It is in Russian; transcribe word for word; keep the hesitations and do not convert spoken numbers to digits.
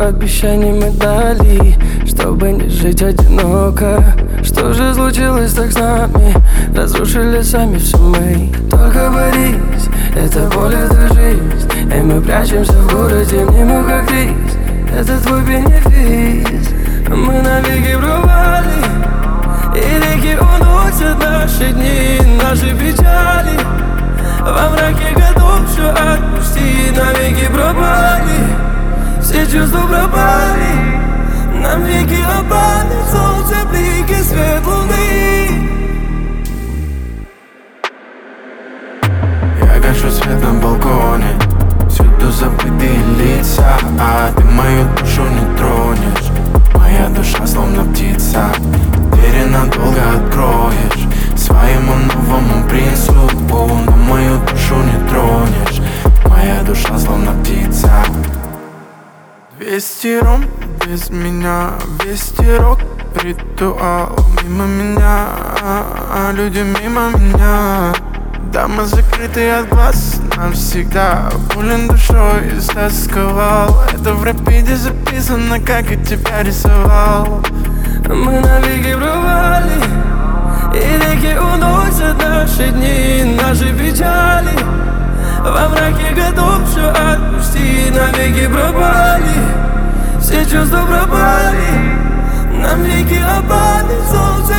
Сколько обещаний мы дали, чтобы не жить одиноко. Что же случилось так с нами? Разрушили сами все мы. Только борись, это боль, это жизнь. И мы прячемся в городе, мнимо как риск. Это твой бенефис. Мы навеки пропали, и реки уносят наши дни, наши печали. Во мраке готов все отпустить, навеки пропали. Все чувства пропали, нам веки опали. Солнце, блики, свет луны. Я гашу свет на балконе, всюду забытые лица, а ты мою душу не тронешь. Моя душа словно птица, двери надолго откроешь своему новому принцу, но мою душу не тронешь. Моя душа словно птица. Двести ром без меня, вести рок, ритуал мимо меня, а люди мимо меня. Дома закрыты от глаз навсегда, болен душой истосковал. Это в рапиде записано, как я тебя рисовал. Мы навеки пропали, и реки уносят наши дни, наши печали. Во мраке готов все отпустить, навеки пропали. Все чувства пропали, нам веки опали. Солнце,